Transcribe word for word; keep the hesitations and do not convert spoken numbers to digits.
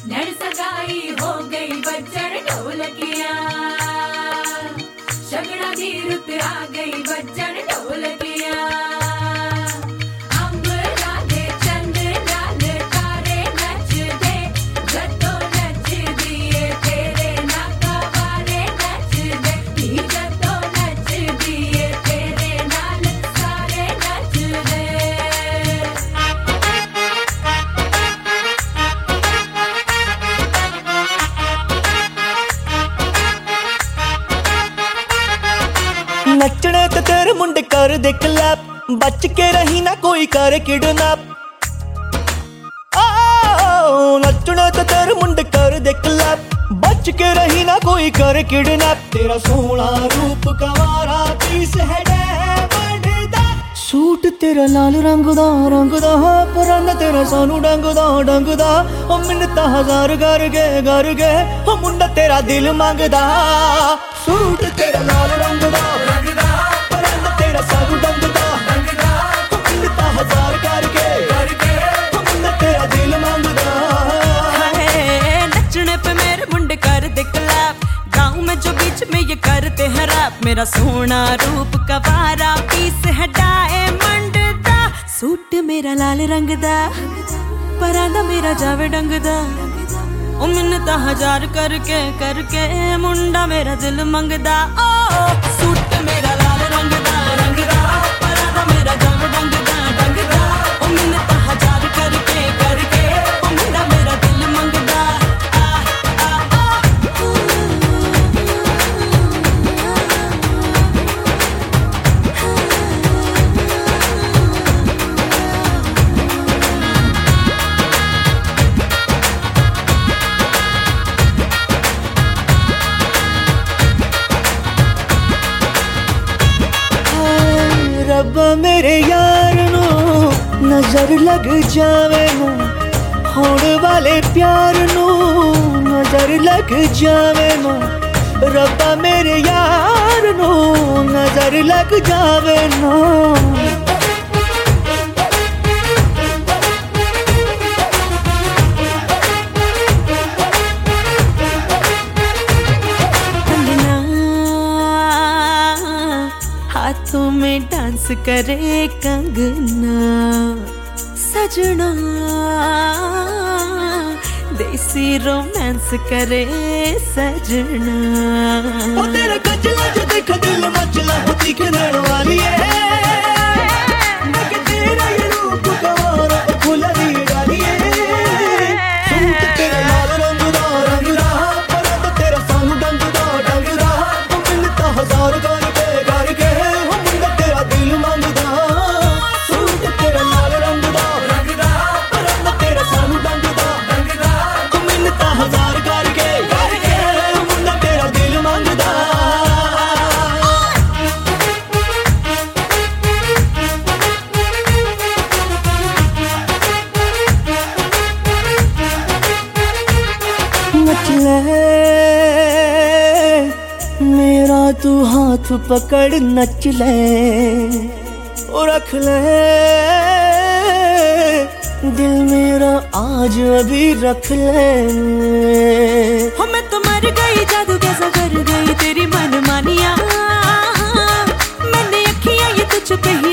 नर सगाई हो गई बच्चर ढोलकिया, शगड़ा की रुत आ गई बच्चर ढोलकिया। अंब राधे चंद लाल तारे नच दे, जतो नच दिए तेरे नाकावारे नच दे, जतो नच दिए तेरे नाल सारे नच दे। नचने ते तेरे मुंडे कर दे क्लैप, बच के रही ना कोई करे किडनैप। नचने ते तेरे मुंडे कर दे क्लैप, बच के रही ना कोई करे किडनैप। तेरा सोहना रूप गवारा पीस है डायमंड दा, सूट तेरा लाल रंग दा रंग दा, परन तेरा सानू डंग दा डंग दा। ओ मिन्नतां हजार कर गए कर गए, ओ मुंडा तेरा दिल मंगदा। सूट तेरा लाल रंग दा रंग दा, परन तेरा सानू डंग दा डंग दा। ओ मिन्नतां हजार कर गए कर गए, ओ मुंडा तेरा दिल मंगदा। नचने पे मेरे मुंडे कर दे क्लैप, गाँव में जो बीच में ये करते हैं रैप। मेरा सोना रूप कवारा पीस है डायमंड दा, सूट मेरा लाल रंग दा, परांदा मेरा जावे डंग दा। ओ मिन्नतां हजार करके करके, मुंडा मेरा दिल मंगदा। ओ सूट मेरा लाल रंग दा रंग दा, परांदा मेरा जावे डंग दा डंग दा। ओ मिन्नतां हजार करके करके, ओ मुंडा मेरा दिल मंगदा। रब्बा मेरे यार नू नजर लग जावे नू, होने वाले प्यार नू नजर लग जावे नू। रब्बा मेरे यार नू नजर लग जावे नू। हाथों में डांस करे कंगना, सजना देसी रोमांस करे सजना। ओ तेरा गजला जो देख दिल मचला होती किरण वाली है, मैं के तेरा ये रूप गवारा फुलरी डाली है। सूट तेरा लाल रंग दा रंग दा, परंद तेरा सानू डंग दा डंग दा। ओ मिन्नतां हजार करके करके, ओ मुंडा तेरा दिल मंगदा। सूट तेरा लाल रंग दा रंग दा, परंद तेरा सानू डंग दा डंग दा। ओ मिन्नतां हजार करके करके, ओ मुंडा तेरा दिल मंगदा। नच ले मेरा तू हाथ पकड़ नच ले, ओ रख ले दिल मेरा आज अभी रख ले। हो मैं तो मर गई, जादू कैसा कर गई तेरी मनमानियाँ। मैंने अखियाँ ये तुझ पे ही